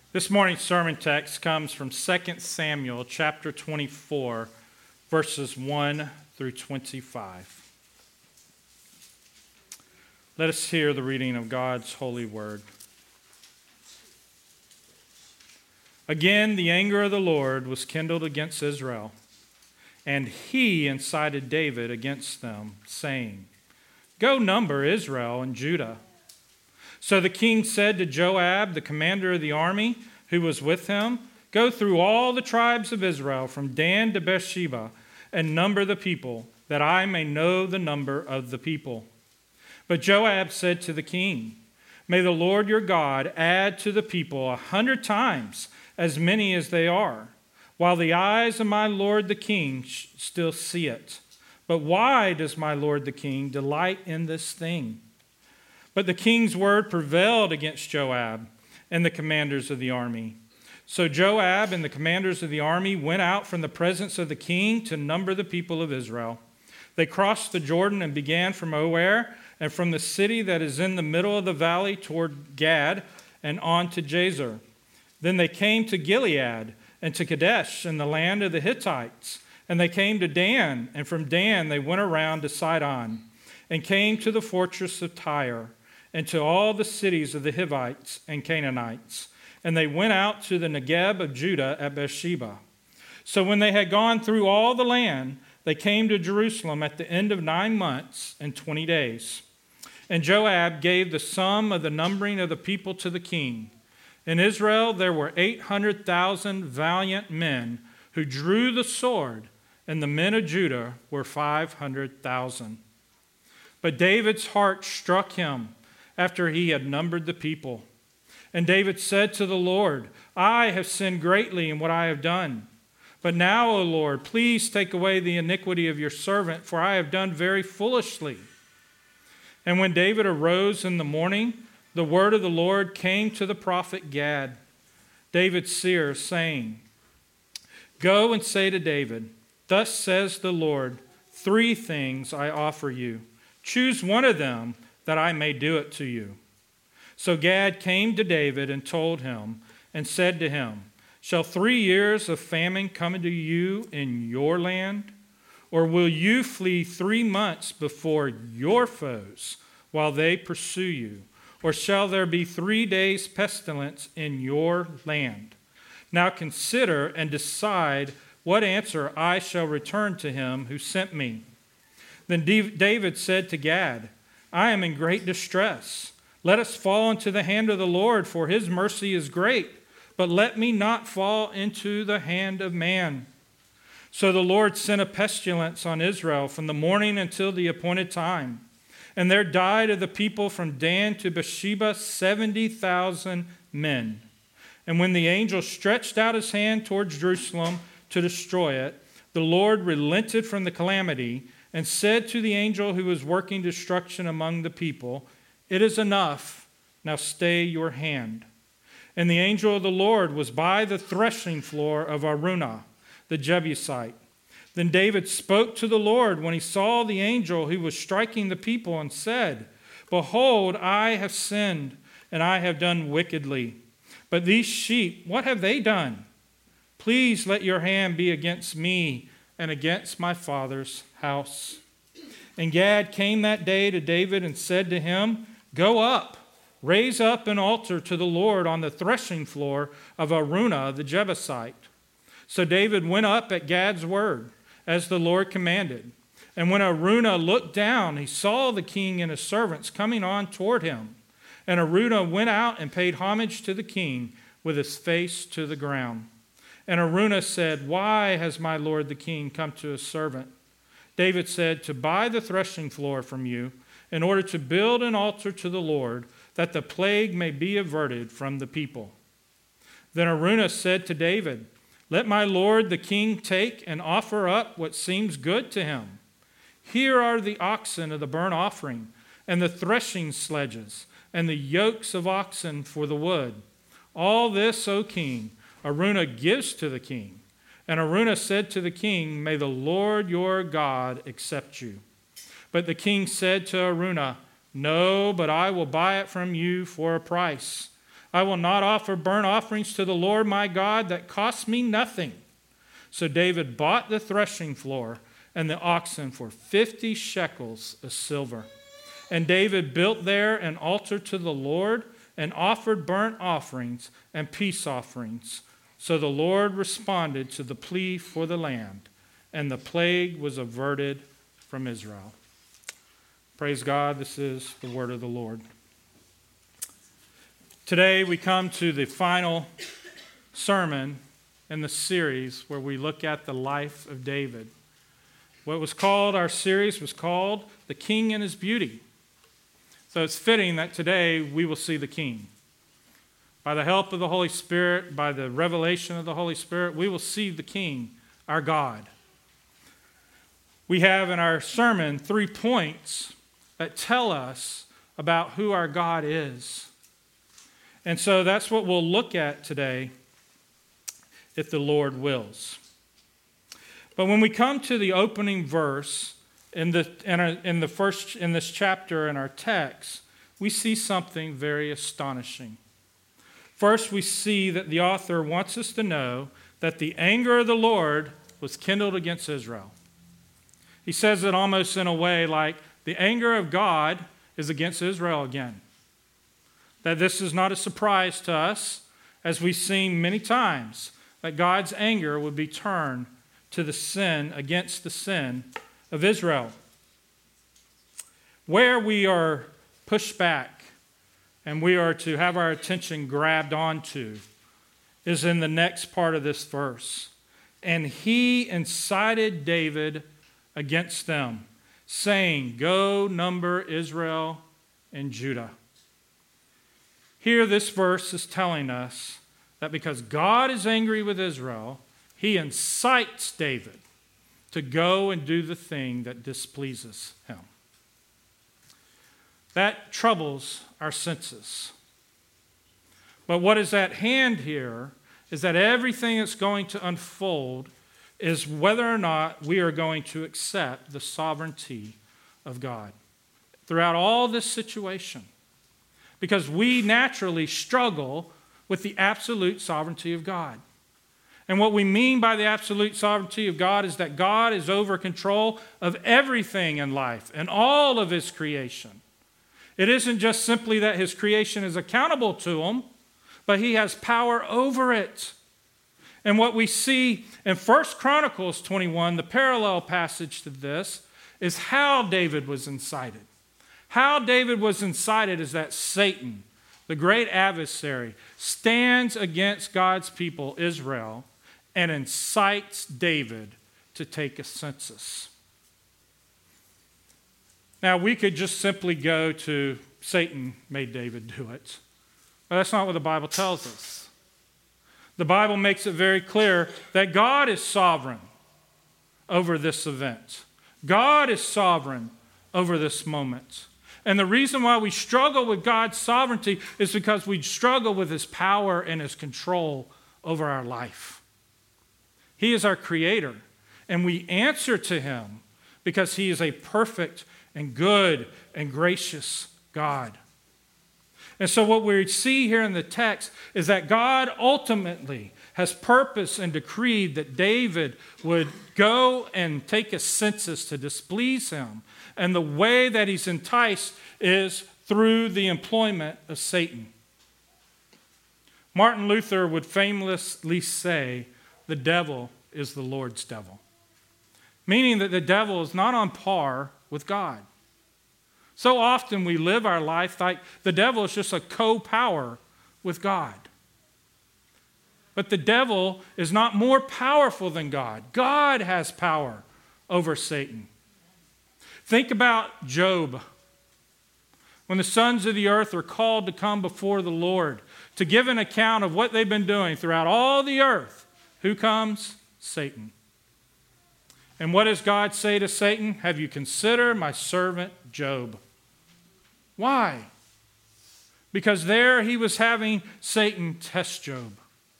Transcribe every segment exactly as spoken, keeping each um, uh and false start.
This morning's sermon text comes from Second Samuel chapter twenty-four, verses one through twenty-five. Let us hear the reading of God's holy word. Again, the anger of the Lord was kindled against Israel, and he incited David against them, saying, "Go number Israel and Judah." So the king said to Joab, the commander of the army, who was with him, "Go through all the tribes of Israel, from Dan to Beersheba, and number the people, that I may know the number of the people." But Joab said to the king, "May the Lord your God add to the people a hundred times as many as they are, while the eyes of my lord the king still see it. But why does my lord the king delight in this thing?" But the king's word prevailed against Joab and the commanders of the army. So Joab and the commanders of the army went out from the presence of the king to number the people of Israel. They crossed the Jordan and began from Aroer and from the city that is in the middle of the valley toward Gad and on to Jazer. Then they came to Gilead and to Kadesh in the land of the Hittites. And they came to Dan, and from Dan they went around to Sidon and came to the fortress of Tyre, and to all the cities of the Hivites and Canaanites. And they went out to the Negeb of Judah at Beersheba. So when they had gone through all the land, they came to Jerusalem at the end of nine months and twenty days. And Joab gave the sum of the numbering of the people to the king. In Israel there were eight hundred thousand valiant men who drew the sword, and the men of Judah were five hundred thousand. But David's heart struck him after he had numbered the people. And David said to the Lord, "I have sinned greatly in what I have done. But now, O Lord, please take away the iniquity of your servant, for I have done very foolishly." And when David arose in the morning, the word of the Lord came to the prophet Gad, David's seer, saying, "Go and say to David, 'Thus says the Lord, three things I offer you. Choose one of them, that I may do it to you.' So Gad came to David and told him, and said to him, "Shall three years of famine come into you in your land? Or will you flee three months before your foes while they pursue you? Or shall there be three days' pestilence in your land? Now consider and decide what answer I shall return to him who sent me." Then David said to Gad, "I am in great distress. Let us fall into the hand of the Lord, for his mercy is great. But let me not fall into the hand of man." So the Lord sent a pestilence on Israel from the morning until the appointed time. And there died of the people from Dan to Beersheba seventy thousand men. And when the angel stretched out his hand towards Jerusalem to destroy it, the Lord relented from the calamity and said to the angel who was working destruction among the people, "It is enough. Now stay your hand." And the angel of the Lord was by the threshing floor of Araunah, the Jebusite. Then David spoke to the Lord when he saw the angel who was striking the people and said, "Behold, I have sinned, and I have done wickedly. But these sheep, what have they done? Please let your hand be against me and against my father's house." And Gad came that day to David and said to him, "Go up, raise up an altar to the Lord on the threshing floor of Araunah the Jebusite." So David went up at Gad's word, as the Lord commanded. And when Araunah looked down, he saw the king and his servants coming on toward him. And Araunah went out and paid homage to the king with his face to the ground. And Araunah said, "Why has my lord the king come to his servant?" David said, "To buy the threshing floor from you, in order to build an altar to the Lord, that the plague may be averted from the people." Then Araunah said to David, "Let my lord the king take and offer up what seems good to him. Here are the oxen of the burnt offering, and the threshing sledges, and the yokes of oxen for the wood. All this, O king, Araunah gives to the king." And Araunah said to the king, "May the Lord your God accept you." But the king said to Araunah, "No, but I will buy it from you for a price. I will not offer burnt offerings to the Lord my God that cost me nothing. So David bought the threshing floor and the oxen for fifty shekels of silver. And David built there an altar to the Lord and offered burnt offerings and peace offerings. So the Lord responded to the plea for the land, and the plague was averted from Israel. Praise God, this is the word of the Lord. Today we come to the final sermon in the series where we look at the life of David. What was called, our series was called The King and His Beauty. So it's fitting that today we will see the King. By the help of the Holy Spirit, by the revelation of the Holy Spirit, we will see the King, our God. We have in our sermon three points that tell us about who our God is. And so that's what we'll look at today, if the Lord wills. But when we come to the opening verse in the in, our, in the first in this chapter in our text, we see something very astonishing. First, we see that the author wants us to know that the anger of the Lord was kindled against Israel. He says it almost in a way like the anger of God is against Israel again. That this is not a surprise to us, as we've seen many times, that God's anger would be turned to the sin, against the sin of Israel. Where we are pushed back and we are to have our attention grabbed onto is in the next part of this verse. And he incited David against them, saying, "Go number Israel and Judah." Here, this verse is telling us that because God is angry with Israel, he incites David to go and do the thing that displeases him. That troubles our senses. But what is at hand here is that everything that's going to unfold is whether or not we are going to accept the sovereignty of God throughout all this situation. Because we naturally struggle with the absolute sovereignty of God. And what we mean by the absolute sovereignty of God is that God is over control of everything in life and all of his creation. It isn't just simply that his creation is accountable to him, but he has power over it. And what we see in First Chronicles twenty-one, the parallel passage to this, is how David was incited. How David was incited is that Satan, the great adversary, stands against God's people, Israel, and incites David to take a census. Now, we could just simply go to Satan made David do it. But that's not what the Bible tells us. The Bible makes it very clear that God is sovereign over this event. God is sovereign over this moment. And the reason why we struggle with God's sovereignty is because we struggle with his power and his control over our life. He is our creator, and we answer to him because he is a perfect and good and gracious God. And so what we see here in the text is that God ultimately has purposed and decreed that David would go and take a census to displease him. And the way that he's enticed is through the employment of Satan. Martin Luther would famously say, "The devil is the Lord's devil," meaning that the devil is not on par with God. So often we live our life like the devil is just a co-power with God. But the devil is not more powerful than God. God has power over Satan. Think about Job. When the sons of the earth are called to come before the Lord to give an account of what they've been doing throughout all the earth, who comes? Satan. And what does God say to Satan? "Have you considered my servant Job?" Why? Because there he was having Satan test Job.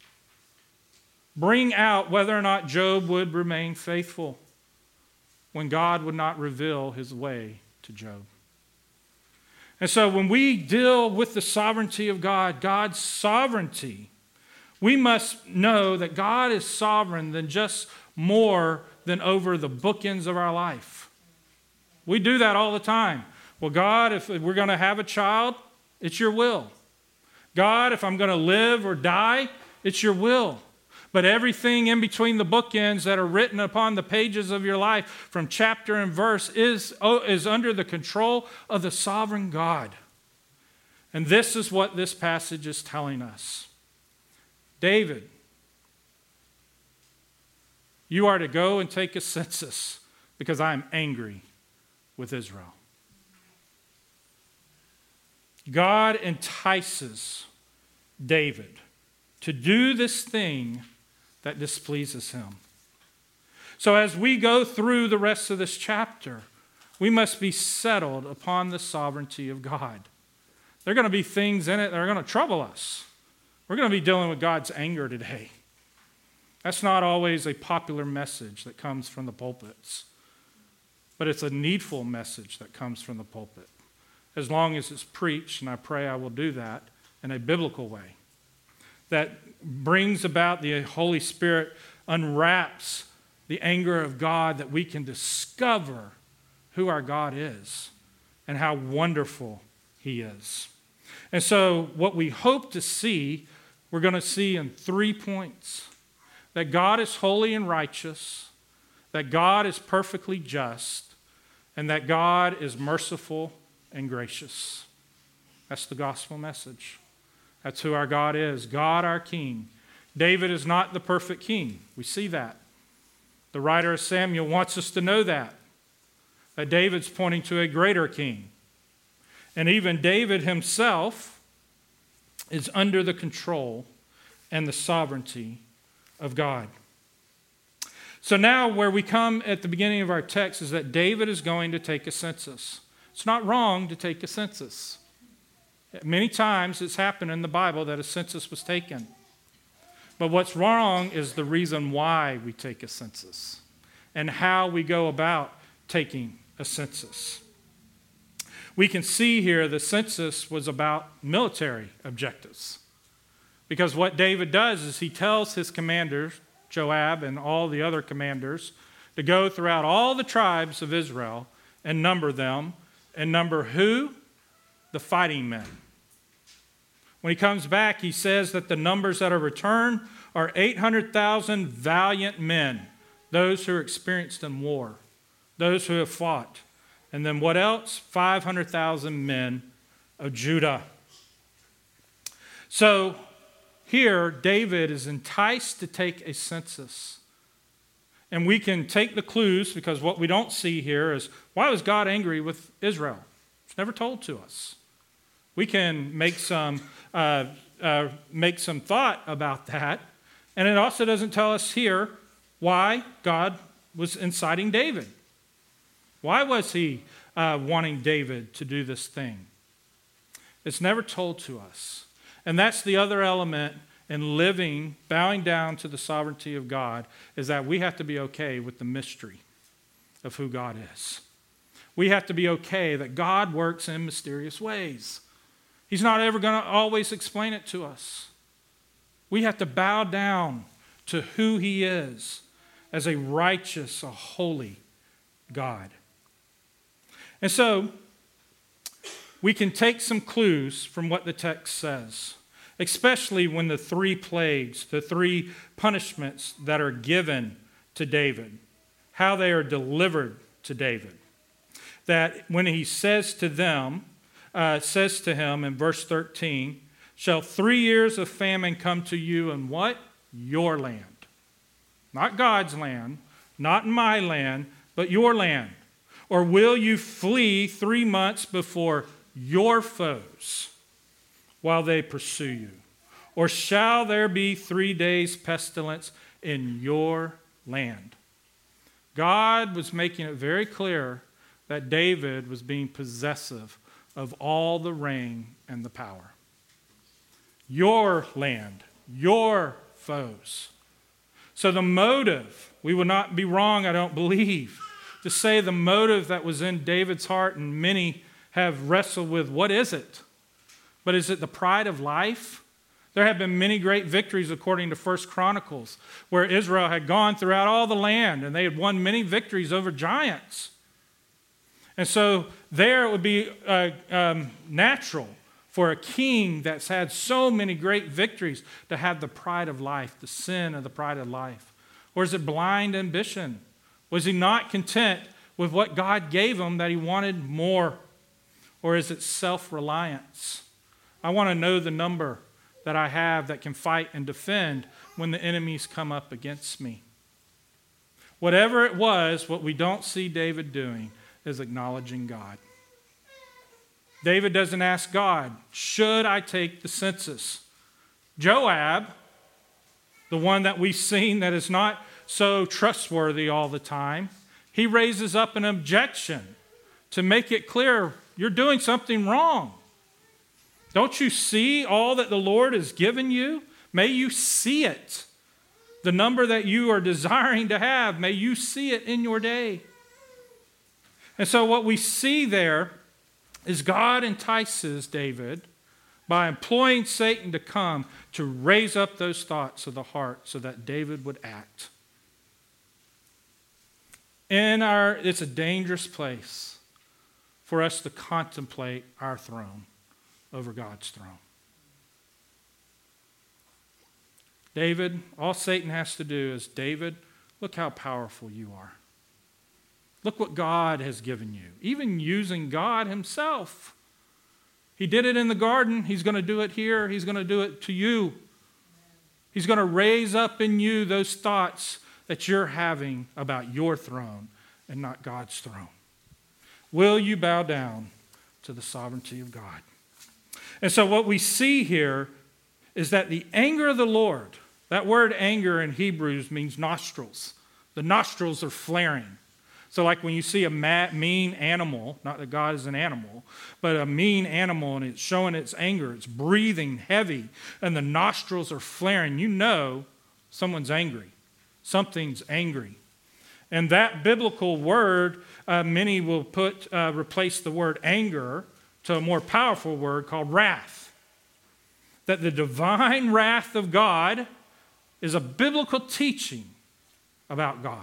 Bring out whether or not Job would remain faithful when God would not reveal his way to Job. And so when we deal with the sovereignty of God, God's sovereignty, we must know that God is sovereign than just more than over the bookends of our life. We do that all the time. Well, God, if we're going to have a child, it's your will. God, if I'm going to live or die, it's your will. But everything in between the bookends that are written upon the pages of your life from chapter and verse is, is under the control of the sovereign God. And this is what this passage is telling us. David, you are to go and take a census because I am angry with Israel. God entices David to do this thing that displeases him. So as we go through the rest of this chapter, we must be settled upon the sovereignty of God. There are going to be things in it that are going to trouble us. We're going to be dealing with God's anger today. That's not always a popular message that comes from the pulpits, but it's a needful message that comes from the pulpit, as long as it's preached, and I pray I will do that in a biblical way, that brings about the Holy Spirit, unwraps the anger of God, that we can discover who our God is and how wonderful he is. And so what we hope to see, we're going to see in three points. That God is holy and righteous, that God is perfectly just, and that God is merciful and gracious. That's the gospel message. That's who our God is, God our King. David is not the perfect king. We see that. The writer of Samuel wants us to know that, that David's pointing to a greater king. And even David himself is under the control and the sovereignty of God. So now where we come at the beginning of our text is that David is going to take a census. It's not wrong to take a census. Many times it's happened in the Bible that a census was taken. But what's wrong is the reason why we take a census and how we go about taking a census. We can see here the census was about military objectives. Because what David does is he tells his commanders, Joab and all the other commanders, to go throughout all the tribes of Israel and number them. And number who? The fighting men. When he comes back, he says that the numbers that are returned are eight hundred thousand valiant men, those who are experienced in war, those who have fought. And then what else? five hundred thousand men of Judah. So here, David is enticed to take a census. And we can take the clues, because what we don't see here is, why was God angry with Israel? It's never told to us. We can make some, uh, uh, make some thought about that. And it also doesn't tell us here why God was inciting David. Why was he uh, wanting David to do this thing? It's never told to us. And that's the other element in living, bowing down to the sovereignty of God, is that we have to be okay with the mystery of who God is. We have to be okay that God works in mysterious ways. He's not ever going to always explain it to us. We have to bow down to who he is as a righteous, a holy God. And so, we can take some clues from what the text says, especially when the three plagues, the three punishments that are given to David, how they are delivered to David. That when he says to them, uh, says to him in verse thirteen, shall three years of famine come to you in what? Your land. Not God's land, not my land, but your land. Or will you flee three months before your foes while they pursue you? Or shall there be three days pestilence in your land? God was making it very clear that David was being possessive of all the reign and the power. Your land, your foes. So the motive, we would not be wrong, I don't believe, to say the motive that was in David's heart and many have wrestled with, what is it? But is it the pride of life? There have been many great victories according to First Chronicles, where Israel had gone throughout all the land and they had won many victories over giants. And so there it would be uh, um, natural for a king that's had so many great victories to have the pride of life, the sin of the pride of life. Or is it blind ambition? Was he not content with what God gave him that he wanted more? Or is it self-reliance? I want to know the number that I have that can fight and defend when the enemies come up against me. Whatever it was, what we don't see David doing is acknowledging God. David doesn't ask God, should I take the census? Joab, the one that we've seen that is not so trustworthy all the time, he raises up an objection to make it clear, you're doing something wrong. Don't you see all that the Lord has given you? May you see it. The number that you are desiring to have, may you see it in your day. And so what we see there is God entices David by employing Satan to come to raise up those thoughts of the heart so that David would act. In our, it's a dangerous place for us to contemplate our throne over God's throne. David, all Satan has to do is, David, look how powerful you are. Look what God has given you. Even using God himself. He did it in the garden. He's going to do it here. He's going to do it to you. He's going to raise up in you those thoughts that you're having about your throne and not God's throne. Will you bow down to the sovereignty of God? And so what we see here is that the anger of the Lord, that word anger in Hebrews means nostrils. The nostrils are flaring. So like when you see a mean animal, not that God is an animal, but a mean animal and it's showing its anger, it's breathing heavy, and the nostrils are flaring, you know someone's angry. Something's angry. And that biblical word, uh, many will put uh, replace the word anger to a more powerful word called wrath. That the divine wrath of God is a biblical teaching about God.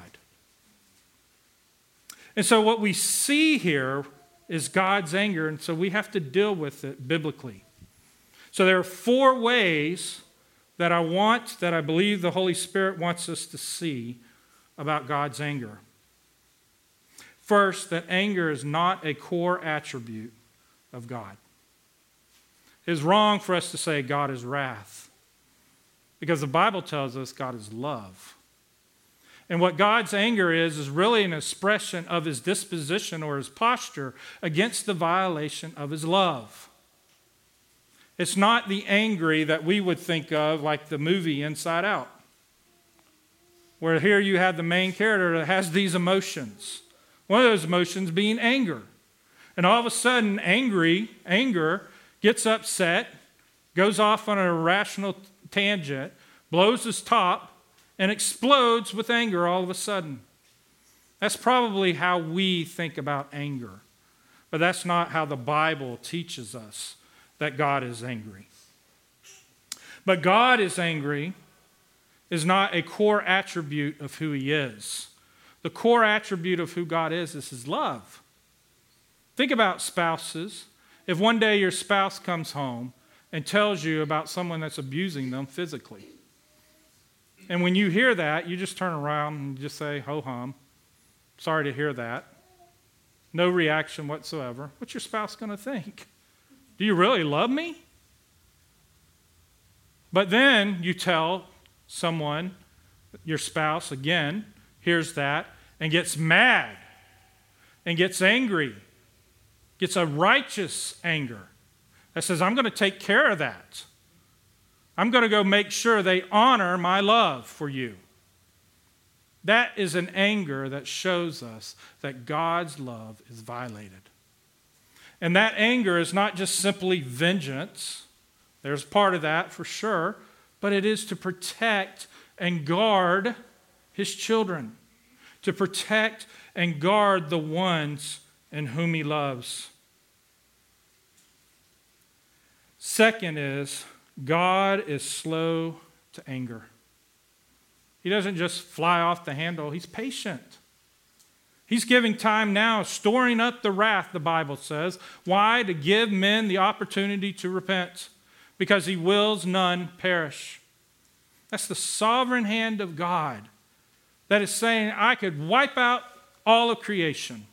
And so what we see here is God's anger, and so we have to deal with it biblically. So there are four ways that I want, that I believe the Holy Spirit wants us to see about God's anger. First, that anger is not a core attribute of God. It is wrong for us to say God is wrath, because the Bible tells us God is love. And what God's anger is, is really an expression of his disposition or his posture against the violation of his love. It's not the angry that we would think of like the movie Inside Out, where here you have the main character that has these emotions. One of those emotions being anger. And all of a sudden, angry, anger gets upset, goes off on an irrational tangent, blows his top, and explodes with anger all of a sudden. That's probably how we think about anger. But that's not how the Bible teaches us that God is angry. But God is angry is not a core attribute of who he is. The core attribute of who God is is his love. Think about spouses. If one day your spouse comes home and tells you about someone that's abusing them physically, and when you hear that, you just turn around and just say, ho-hum, sorry to hear that. No reaction whatsoever. What's your spouse going to think? Do you really love me? But then you tell someone, your spouse, again, hears that and gets mad and gets angry, gets a righteous anger that says, I'm going to take care of that. I'm going to go make sure they honor my love for you. That is an anger that shows us that God's love is violated. And that anger is not just simply vengeance. There's part of that for sure, but it is to protect and guard his children, to protect and guard the ones in whom he loves. Second is, God is slow to anger. He doesn't just fly off the handle. He's patient. He's giving time now, storing up the wrath, the Bible says. Why? To give men the opportunity to repent, because he wills none perish. That's the sovereign hand of God that is saying, I could wipe out all of creation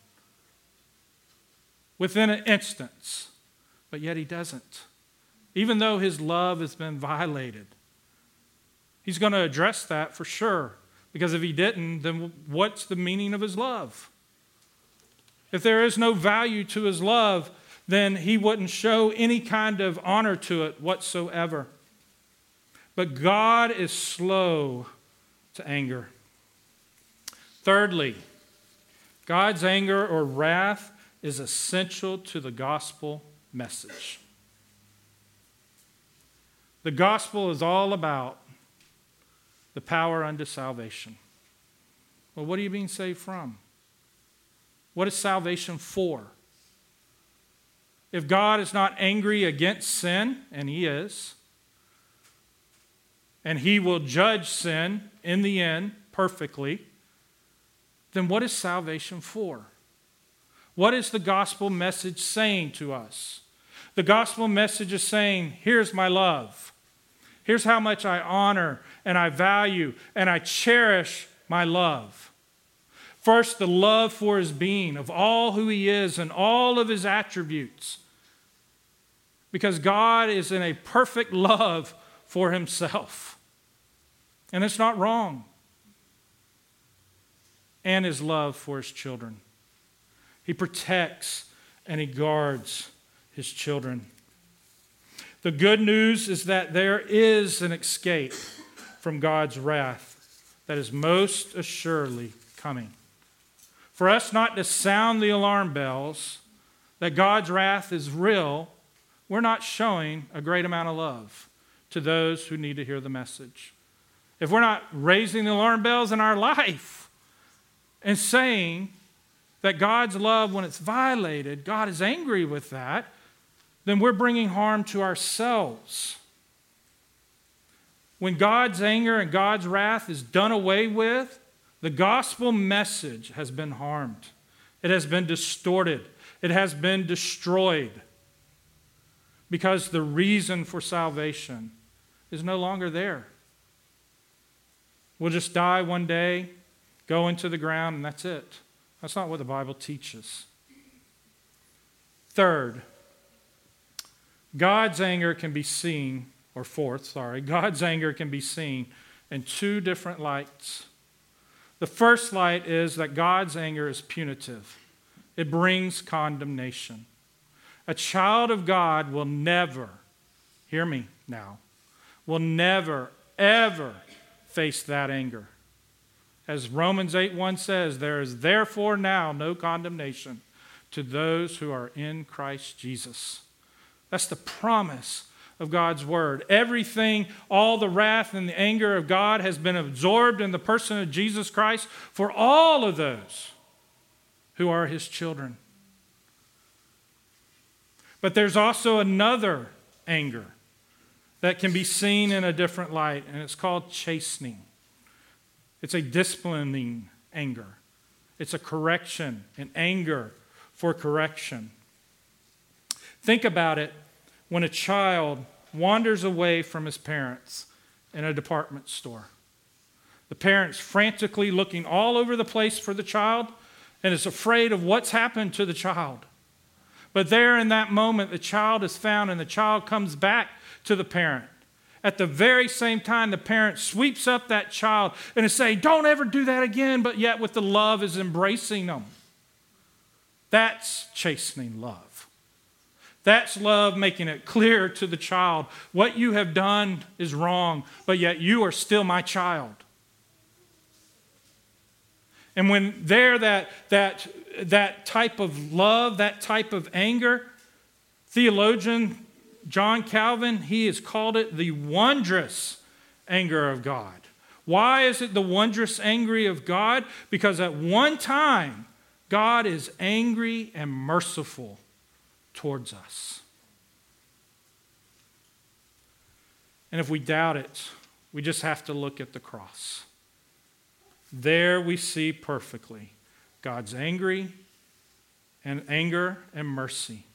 within an instant, but yet he doesn't. Even though his love has been violated. He's going to address that for sure. Because if he didn't, then what's the meaning of his love? If there is no value to his love, then he wouldn't show any kind of honor to it whatsoever. But God is slow to anger. Thirdly, God's anger or wrath is essential to the gospel message. The gospel is all about the power unto salvation. Well, what are you being saved from? What is salvation for? If God is not angry against sin, and he is, and he will judge sin in the end perfectly, then what is salvation for? What is the gospel message saying to us? The gospel message is saying, here's my love. Here's how much I honor and I value and I cherish my love. First, the love for his being, of all who he is and all of his attributes. Because God is in a perfect love for himself. And it's not wrong. And his love for his children. He protects and he guards his children. The good news is that there is an escape from God's wrath that is most assuredly coming. For us not to sound the alarm bells that God's wrath is real, we're not showing a great amount of love to those who need to hear the message. If we're not raising the alarm bells in our life and saying that God's love, when it's violated, God is angry with that, then we're bringing harm to ourselves. When God's anger and God's wrath is done away with, the gospel message has been harmed. It has been distorted. It has been destroyed. Because the reason for salvation is no longer there. We'll just die one day, go into the ground, and that's it. That's not what the Bible teaches. Third, God's anger can be seen, or fourth, sorry, God's anger can be seen in two different lights. The first light is that God's anger is punitive. It brings condemnation. A child of God will never, hear me now, will never, ever face that anger. As Romans eight one says, there is therefore now no condemnation to those who are in Christ Jesus. That's the promise of God's word. Everything, all the wrath and the anger of God has been absorbed in the person of Jesus Christ for all of those who are his children. But there's also another anger that can be seen in a different light, and it's called chastening. It's a disciplining anger. It's a correction, an anger for correction. Think about it when a child wanders away from his parents in a department store. The parents frantically looking all over the place for the child and is afraid of what's happened to the child. But there in that moment, the child is found and the child comes back to the parent. At the very same time, the parent sweeps up that child and is saying, don't ever do that again, but yet with the love is embracing them. That's chastening love. That's love making it clear to the child, what you have done is wrong, but yet you are still my child. And when there, that, that, that type of love, that type of anger, theologian John Calvin, he has called it the wondrous anger of God. Why is it the wondrous anger of God? Because at one time, God is angry and merciful towards us. And if we doubt it, we just have to look at the cross. There we see perfectly God's angry and anger and mercy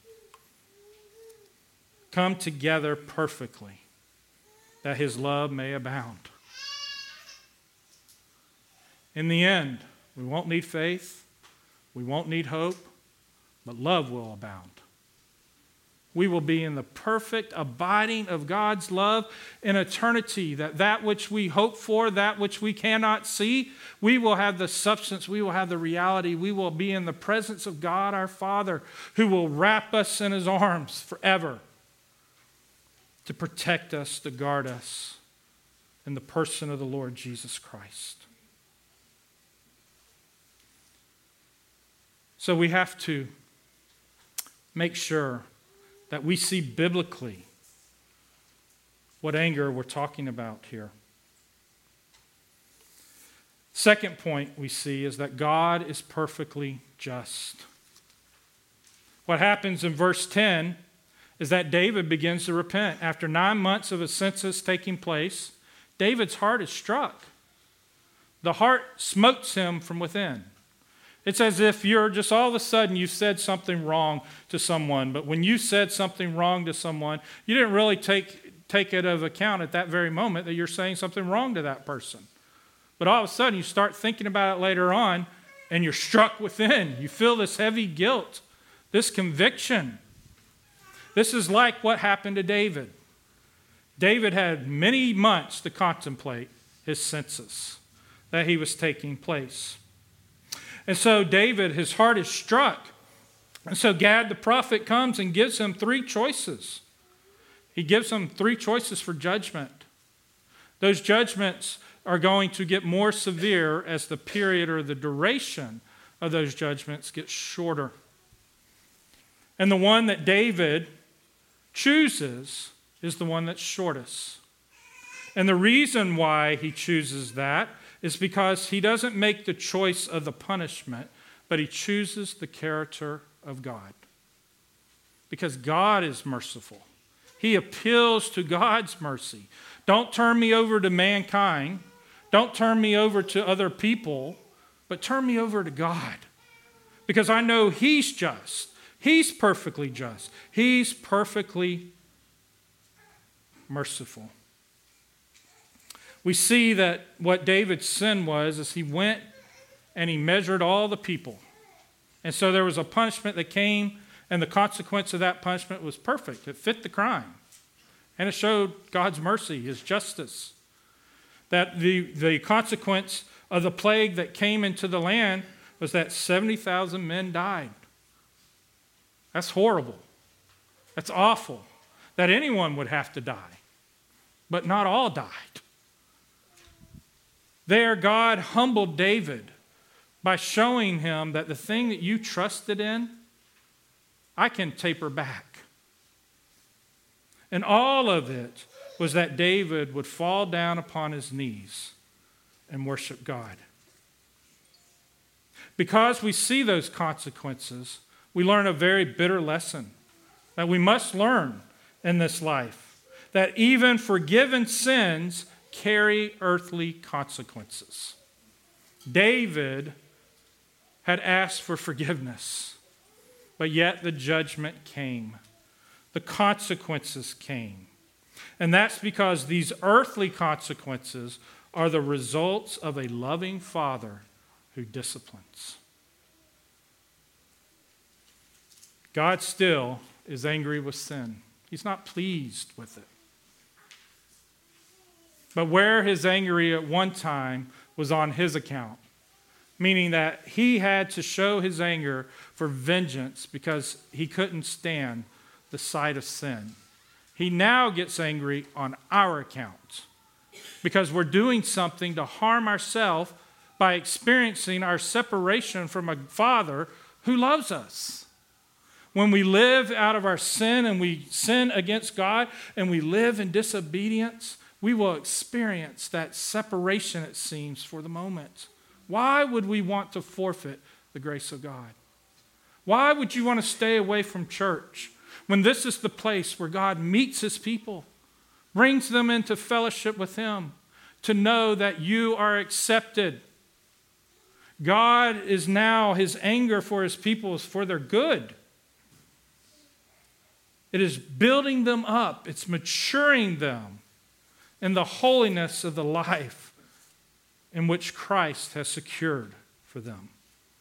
come together perfectly, that his love may abound. In the end, we won't need faith, we won't need hope, but love will abound. We will be in the perfect abiding of God's love in eternity, that that which we hope for, that which we cannot see, we will have the substance, we will have the reality, we will be in the presence of God our Father, who will wrap us in his arms forever to protect us, to guard us in the person of the Lord Jesus Christ. So we have to make sure that we see biblically what anger we're talking about here. Second point we see is that God is perfectly just. What happens in verse ten is that David begins to repent. After nine months of a census taking place, David's heart is struck. The heart smotes him from within. It's as if you're just all of a sudden you've said something wrong to someone. But when you said something wrong to someone, you didn't really take, take it of account at that very moment that you're saying something wrong to that person. But all of a sudden you start thinking about it later on and you're struck within. You feel this heavy guilt, this conviction. This is like what happened to David. David had many months to contemplate his census that he was taking place. And so David, his heart is struck. And so Gad the prophet comes and gives him three choices. He gives him three choices for judgment. Those judgments are going to get more severe as the period or the duration of those judgments gets shorter. And the one that David chooses is the one that's shortest. And the reason why he chooses that is because he doesn't make the choice of the punishment, but he chooses the character of God. Because God is merciful. He appeals to God's mercy. Don't turn me over to mankind. Don't turn me over to other people, but turn me over to God. Because I know he's just. He's perfectly just. He's perfectly merciful. We see that what David's sin was is he went and he measured all the people. And so there was a punishment that came, and the consequence of that punishment was perfect. It fit the crime. And it showed God's mercy, his justice. That the, the consequence of the plague that came into the land was that seventy thousand men died. That's horrible. That's awful. That anyone would have to die. But not all died. There, God humbled David by showing him that the thing that you trusted in, I can taper back. And all of it was that David would fall down upon his knees and worship God. Because we see those consequences, we learn a very bitter lesson that we must learn in this life. That even forgiven sins carry earthly consequences. David had asked for forgiveness, but yet the judgment came. The consequences came. And that's because these earthly consequences are the results of a loving Father who disciplines. God still is angry with sin. He's not pleased with it. But where his anger at one time was on his account, meaning that he had to show his anger for vengeance because he couldn't stand the sight of sin. He now gets angry on our account because we're doing something to harm ourselves by experiencing our separation from a Father who loves us. When we live out of our sin and we sin against God and we live in disobedience, we will experience that separation, it seems, for the moment. Why would we want to forfeit the grace of God? Why would you want to stay away from church when this is the place where God meets his people, brings them into fellowship with him, to know that you are accepted. God is now, his anger for his people is for their good. It is building them up. It's maturing them in the holiness of the life in which Christ has secured for them.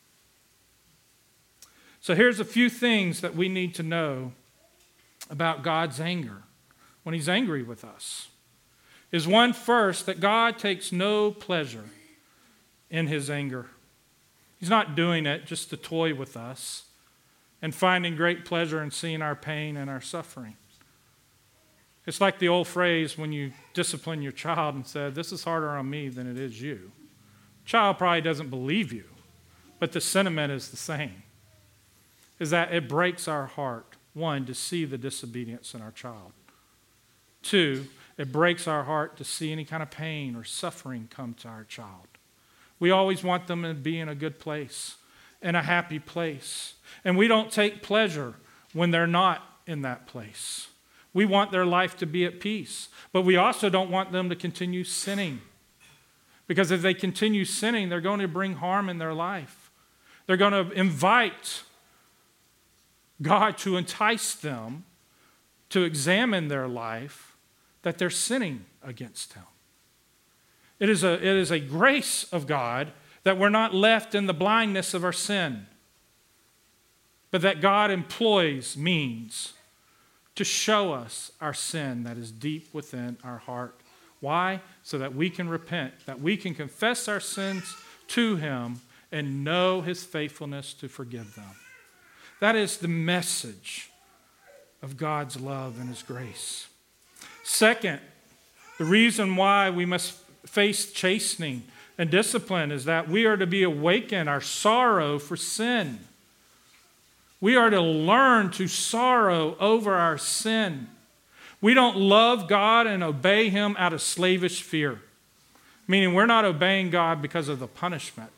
So here's a few things that we need to know about God's anger when he's angry with us. Is one, first, that God takes no pleasure in his anger. He's not doing it just to toy with us and finding great pleasure in seeing our pain and our suffering. It's like the old phrase when you discipline your child and said, this is harder on me than it is you. Child probably doesn't believe you, but the sentiment is the same. Is that it breaks our heart, one, to see the disobedience in our child. Two, it breaks our heart to see any kind of pain or suffering come to our child. We always want them to be in a good place, in a happy place. And we don't take pleasure when they're not in that place. We want their life to be at peace, but we also don't want them to continue sinning. Because if they continue sinning, they're going to bring harm in their life. They're going to invite God to entice them to examine their life that they're sinning against him. It is a, it is a grace of God that we're not left in the blindness of our sin, but that God employs means to show us our sin that is deep within our heart. Why? So that we can repent, that we can confess our sins to him and know his faithfulness to forgive them. That is the message of God's love and his grace. Second, the reason why we must face chastening and discipline is that we are to be awakened our sorrow for sin. We are to learn to sorrow over our sin. We don't love God and obey him out of slavish fear, meaning we're not obeying God because of the punishment.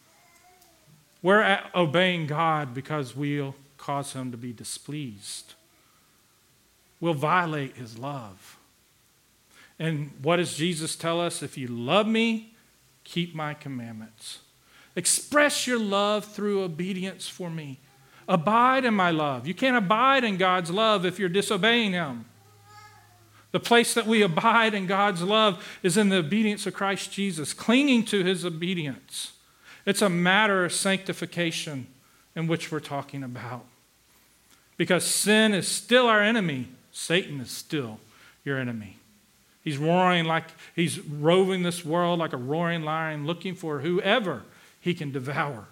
We're obeying God because we'll cause him to be displeased. We'll violate his love. And what does Jesus tell us? If you love me, keep my commandments. Express your love through obedience for me. Abide in my love. You can't abide in God's love if you're disobeying him. The place that we abide in God's love is in the obedience of Christ Jesus, clinging to his obedience. It's a matter of sanctification in which we're talking about. Because sin is still our enemy, Satan is still your enemy. He's roaring like he's roving this world like a roaring lion, looking for whoever he can devour.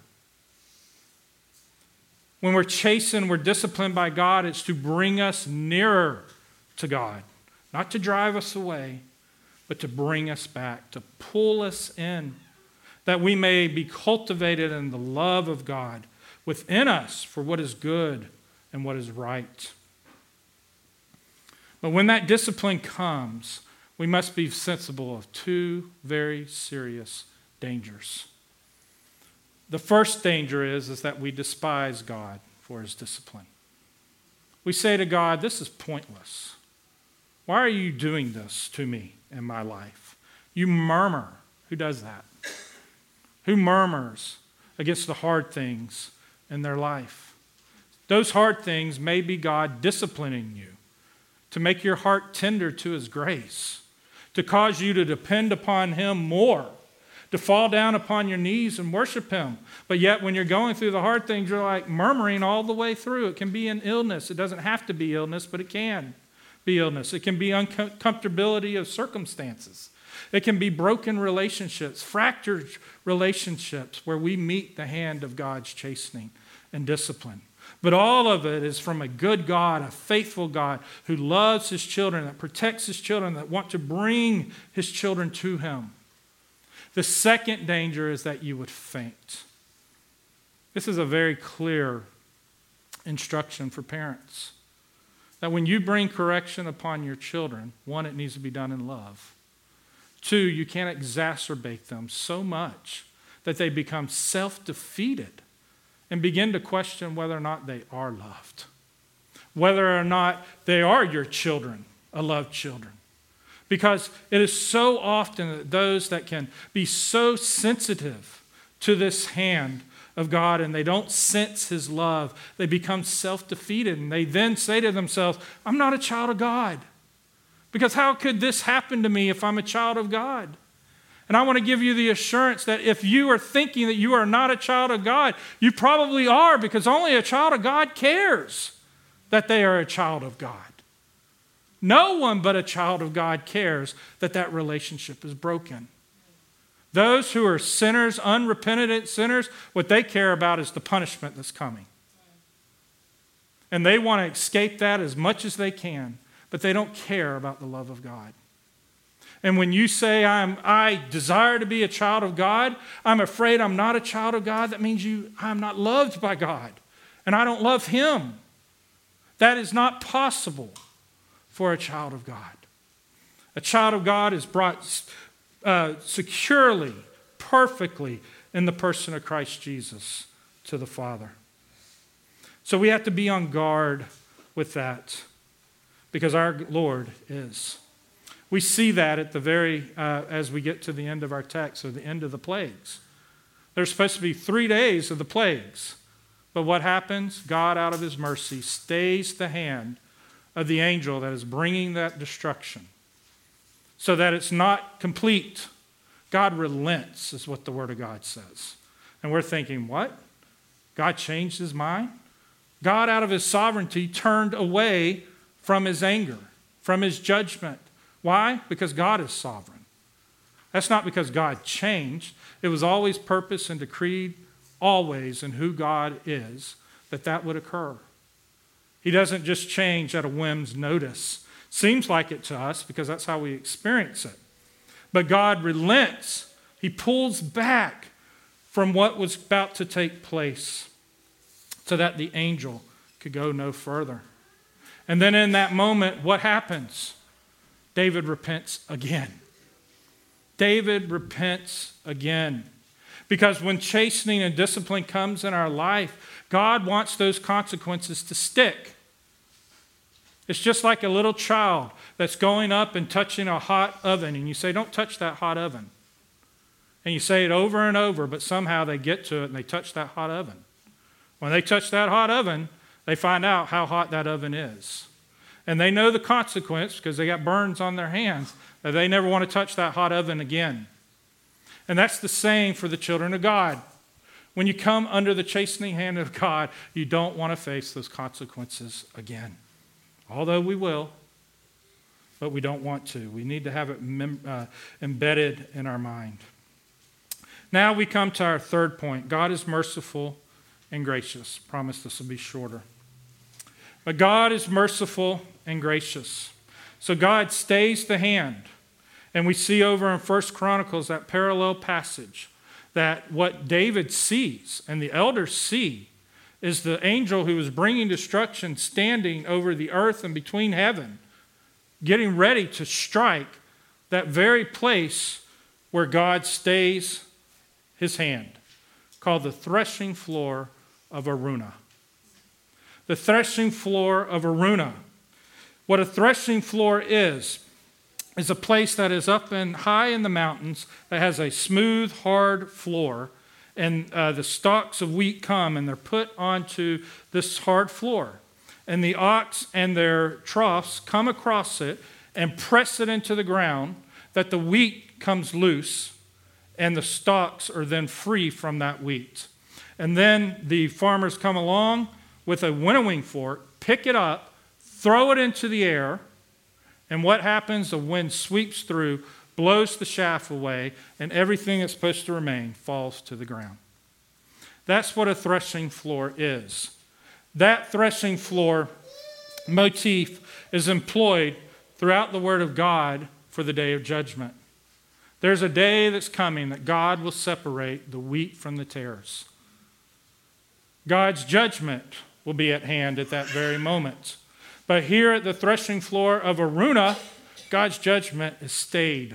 When we're chastened, we're disciplined by God, it's to bring us nearer to God. Not to drive us away, but to bring us back, to pull us in, that we may be cultivated in the love of God within us for what is good and what is right. But when that discipline comes, we must be sensible of two very serious dangers. The first danger is, is that we despise God for his discipline. We say to God, this is pointless. Why are you doing this to me in my life? You murmur. Who does that? Who murmurs against the hard things in their life? Those hard things may be God disciplining you to make your heart tender to his grace, to cause you to depend upon him more, to fall down upon your knees and worship him. But yet when you're going through the hard things, you're like murmuring all the way through. It can be an illness. It doesn't have to be illness, but it can be illness. It can be uncomfortability of circumstances. It can be broken relationships, fractured relationships where we meet the hand of God's chastening and discipline. But all of it is from a good God, a faithful God who loves his children, that protects his children, that want to bring his children to him. The second danger is that you would faint. This is a very clear instruction for parents. That when you bring correction upon your children, one, it needs to be done in love. Two, you can't exacerbate them so much that they become self-defeated and begin to question whether or not they are loved, whether or not they are your children, a loved children. Because it is so often that those that can be so sensitive to this hand of God and they don't sense his love, they become self-defeated and they then say to themselves, I'm not a child of God. Because how could this happen to me if I'm a child of God? And I want to give you the assurance that if you are thinking that you are not a child of God, you probably are, because only a child of God cares that they are a child of God. No one but a child of God cares that that relationship is broken. Those who are sinners, unrepentant sinners, what they care about is the punishment that's coming. And they want to escape that as much as they can, but they don't care about the love of God. And when you say, I'm, I desire to be a child of God, I'm afraid I'm not a child of God, that means you, I'm not loved by God, and I don't love him. That is not possible for a child of God. A child of God is brought uh, securely, perfectly in the person of Christ Jesus to the Father. So we have to be on guard with that, because our Lord is. We see that at the very, uh, as we get to the end of our text, or the end of the plagues. There's supposed to be three days of the plagues. But what happens? God, out of his mercy, stays the hand of the angel that is bringing that destruction, so that it's not complete. God relents, is what the Word of God says. And we're thinking, what? God changed his mind? God, out of his sovereignty, turned away from his anger, from his judgment. Why? Because God is sovereign. That's not because God changed. It was always purpose and decreed, always in who God is, that that would occur. He doesn't just change at a whim's notice. Seems like it to us because that's how we experience it. But God relents. He pulls back from what was about to take place so that the angel could go no further. And then in that moment, what happens? David repents again. David repents again. Because when chastening and discipline comes in our life, God wants those consequences to stick. It's just like a little child that's going up and touching a hot oven, and you say, don't touch that hot oven. And you say it over and over, but somehow they get to it and they touch that hot oven. When they touch that hot oven, they find out how hot that oven is. And they know the consequence because they got burns on their hands, that they never want to touch that hot oven again. And that's the same for the children of God. When you come under the chastening hand of God, you don't want to face those consequences again. Although we will, but we don't want to. We need to have it mem- uh, embedded in our mind. Now we come to our third point. God is merciful and gracious. Promise this will be shorter. But God is merciful and gracious. So God stays the hand. And we see over in First Chronicles that parallel passage that what David sees and the elders see is the angel who is bringing destruction standing over the earth and between heaven, getting ready to strike that very place where God stays his hand, called the threshing floor of Araunah. The threshing floor of Araunah. What a threshing floor is, is a place that is up and high in the mountains that has a smooth, hard floor, and uh, the stalks of wheat come and they're put onto this hard floor. And the ox and their troughs come across it and press it into the ground, that the wheat comes loose and the stalks are then free from that wheat. And then the farmers come along with a winnowing fork, pick it up, throw it into the air, and what happens? The wind sweeps through, blows the chaff away, and everything that's supposed to remain falls to the ground. That's what a threshing floor is. That threshing floor motif is employed throughout the Word of God for the day of judgment. There's a day that's coming that God will separate the wheat from the tares. God's judgment will be at hand at that very moment. But here at the threshing floor of Araunah, God's judgment is stayed.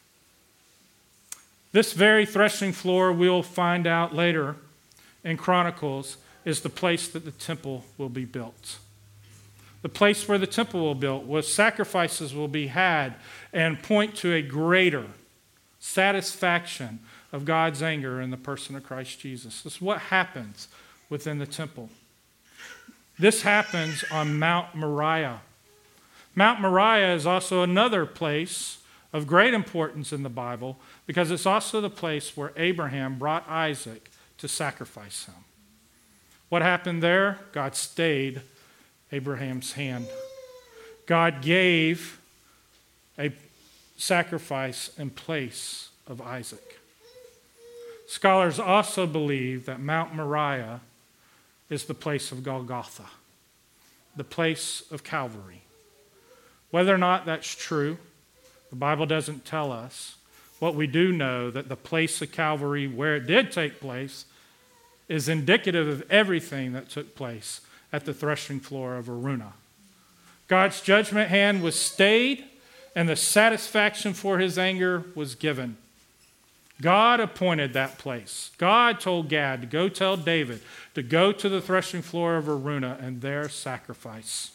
This very threshing floor, we'll find out later in Chronicles, is the place that the temple will be built. The place where the temple will be built, where sacrifices will be had, and point to a greater satisfaction of God's anger in the person of Christ Jesus. This is what happens within the temple. This happens on Mount Moriah. Mount Moriah is also another place of great importance in the Bible because it's also the place where Abraham brought Isaac to sacrifice him. What happened there? God stayed Abraham's hand. God gave a sacrifice in place of Isaac. Scholars also believe that Mount Moriah is the place of Golgotha, the place of Calvary. Whether or not that's true, the Bible doesn't tell us. What we do know that the place of Calvary, where it did take place, is indicative of everything that took place at the threshing floor of Araunah. God's judgment hand was stayed, and the satisfaction for his anger was given. God appointed that place. God told Gad to go tell David to go to the threshing floor of Araunah and there sacrifice.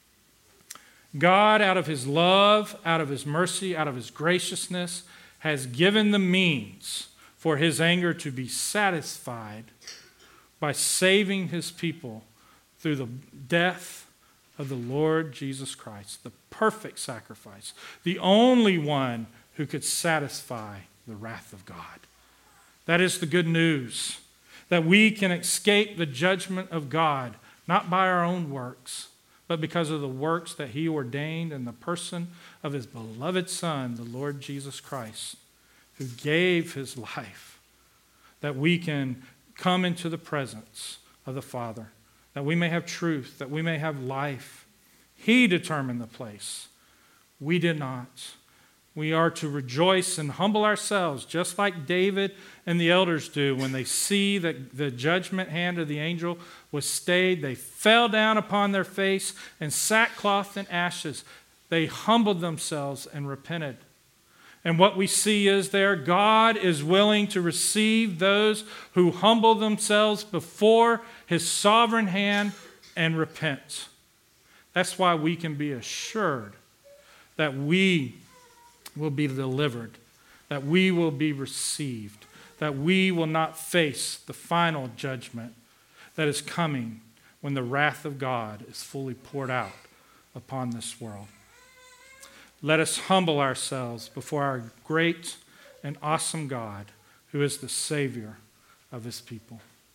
God, out of his love, out of his mercy, out of his graciousness, has given the means for his anger to be satisfied by saving his people through the death of the Lord Jesus Christ, the perfect sacrifice, the only one who could satisfy the wrath of God. That is the good news, that we can escape the judgment of God, not by our own works, but because of the works that he ordained in the person of his beloved Son, the Lord Jesus Christ, who gave his life, that we can come into the presence of the Father, that we may have truth, that we may have life. He determined the place. We did not. We are to rejoice and humble ourselves, just like David and the elders do when they see that the judgment hand of the angel was stayed. They fell down upon their face in sackcloth and ashes. They humbled themselves and repented. And what we see is there, God is willing to receive those who humble themselves before his sovereign hand and repent. That's why we can be assured that we will be delivered, that we will be received, that we will not face the final judgment that is coming when the wrath of God is fully poured out upon this world. Let us humble ourselves before our great and awesome God, who is the Savior of his people.